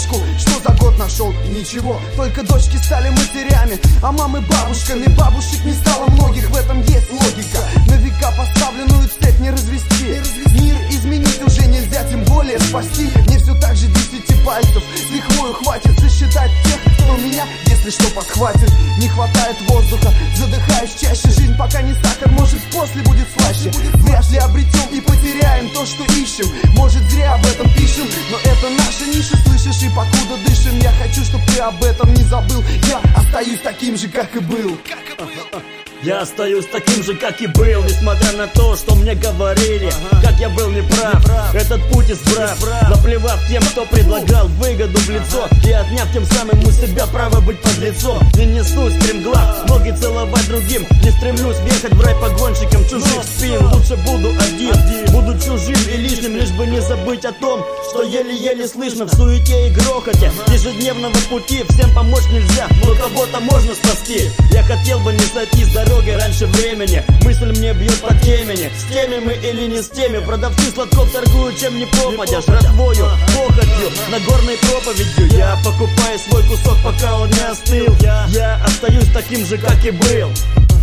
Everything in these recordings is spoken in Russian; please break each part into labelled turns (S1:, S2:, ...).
S1: девушку, что за год нашел? Ничего, только дочки стали матерями, а мамы бабушками. Бабушек не стало многих, в этом есть логика. На века поставленную цепь не развести. Мир изменить уже нельзя, тем более спасти. Мне все так же 10 пальцев с лихвою хватит засчитать тех, кто меня, если что, подхватит. Не хватает воздуха, задыхаюсь чаще. Жизнь пока не сахар, может после будет слаще. Вряд ли обретем и потеряем то, что ищем. Может зря об этом пишем, но это наша ниша, слышишь, и покуда дышим. Я хочу, чтоб ты об этом не забыл. Я остаюсь таким же, как и был.
S2: Я остаюсь таким же, как и был, несмотря на то, что мне говорили, как я был неправ, этот путь избрав, наплевав тем, кто предлагал выгоду в лицо, и отняв тем самым у себя право быть подлецом. Не несусь стремглав, ноги целовать другим, не стремлюсь въехать в рай погонщиком чужих спин. Лучше буду один, буду чужим и лишним, лишь бы не забыть о том, что еле-еле слышно в суете и грохоте ежедневного пути. Всем помочь нельзя, но кого-то можно спасти. Я хотел бы не сойти с дороги раньше времени, мысль мне бьет по темени. С теми мы или не с теми, продавцы сладков торгуют чем не попадя, жратвою, похотью, Нагорной проповедью. Я покупаю свой кусок, пока он не остыл. Я остаюсь таким же, как и был.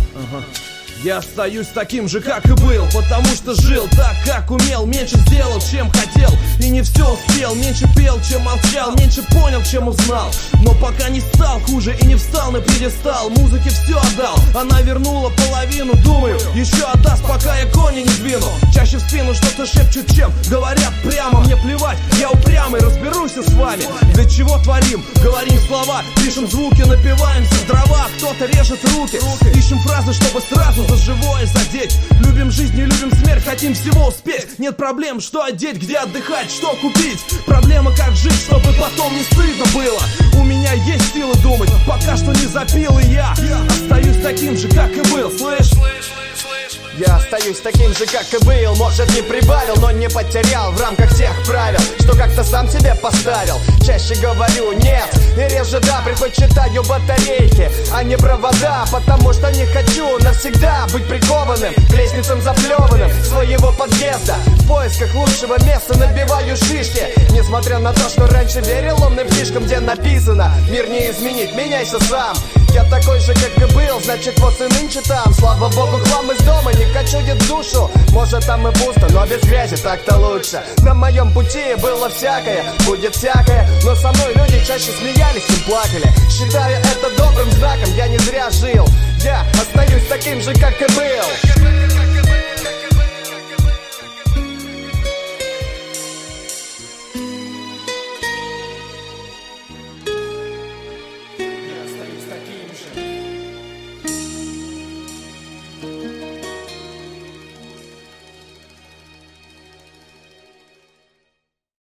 S3: Я остаюсь таким же, как и был, потому что жил так, как умел. Меньше сделал, чем хотел, и не все успел. Меньше пел, чем молчал, меньше понял, чем узнал. Но пока не стал хуже и не встал на пьедестал. Музыке все отдал, она вернула половину. Думаю, еще отдаст, пока я кони не двину. Чаще в спину что-то шепчут, чем говорят прямо. Мне плевать, я упрямый, разберусь с вами. Для чего творим? Говорим слова, пишем звуки, напиваемся в дрова. Кто-то режет руки, ищем фразы, чтобы сразу за живое задеть. Любим жизнь, не любим смерть, хотим всего успеть. Нет проблем, что одеть, где отдыхать, что купить. Проблема, как жить, чтобы потом не стыдно было. У меня есть силы думать, пока что не запил. И я остаюсь таким же, как и был, слышь?
S1: Я остаюсь таким же, как и был. Может, не прибавил, но не потерял в рамках тех правил, что как-то сам себе поставил. Чаще говорю нет, и реже да, предпочитаю батарейки, а не провода. Потому что не хочу навсегда быть прикованным к лестницам заплеванным своего подъезда. В поисках лучшего места набиваю шишки, несмотря на то, что раньше верил умным фишкам, где написано: мир не изменить, меняйся сам. Я такой же, как и был, значит вот и нынче там. Слава богу, хлам из дома не качует душу. Может там и пусто, но без грязи так-то лучше. На моем пути было всякое, будет всякое, но со мной люди чаще смеялись и плакали. Считаю это добрым знаком, я не зря жил. Я остаюсь таким же, как и был.